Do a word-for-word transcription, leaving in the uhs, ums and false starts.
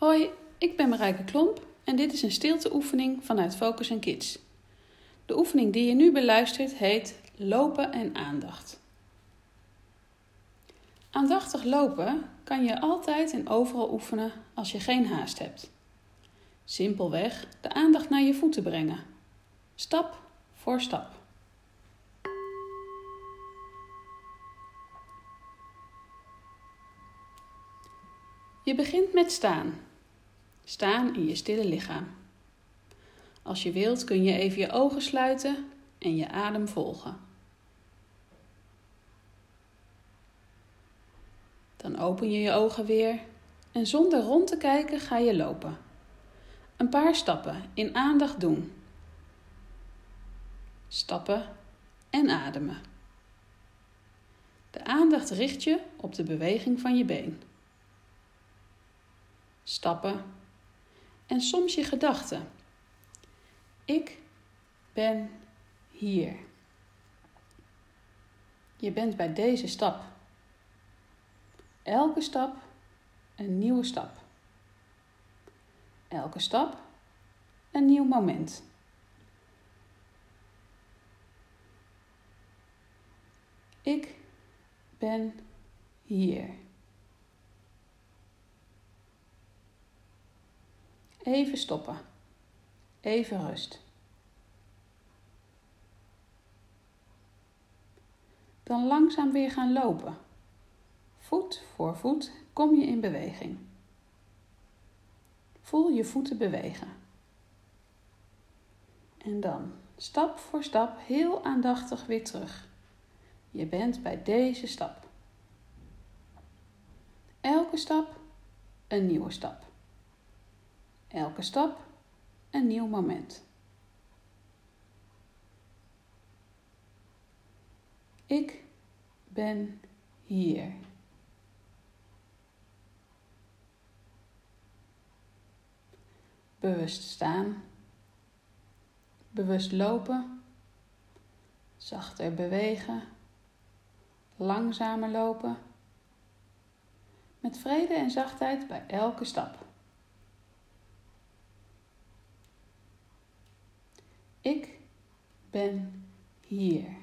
Hoi, ik ben Marijke Klomp en dit is een stilteoefening vanuit Focus en Kids. De oefening die je nu beluistert heet Lopen en Aandacht. Aandachtig lopen kan je altijd en overal oefenen als je geen haast hebt. Simpelweg de aandacht naar je voeten brengen. Stap voor stap. Je begint met staan. Staan in je stille lichaam. Als je wilt kun je even je ogen sluiten en je adem volgen. Dan open je je ogen weer en zonder rond te kijken ga je lopen. Een paar stappen in aandacht doen. Stappen en ademen. De aandacht richt je op de beweging van je been. Stappen en soms je gedachten. Ik ben hier. Je bent bij deze stap. Elke stap een nieuwe stap. Elke stap een nieuw moment. Ik ben hier. Even stoppen. Even rust. Dan langzaam weer gaan lopen. Voet voor voet kom je in beweging. Voel je voeten bewegen. En dan stap voor stap heel aandachtig weer terug. Je bent bij deze stap. Elke stap een nieuwe stap. Elke stap een nieuw moment. Ik ben hier. Bewust staan. Bewust lopen. Zachter bewegen. Langzamer lopen. Met vrede en zachtheid bij elke stap. Ik ben hier.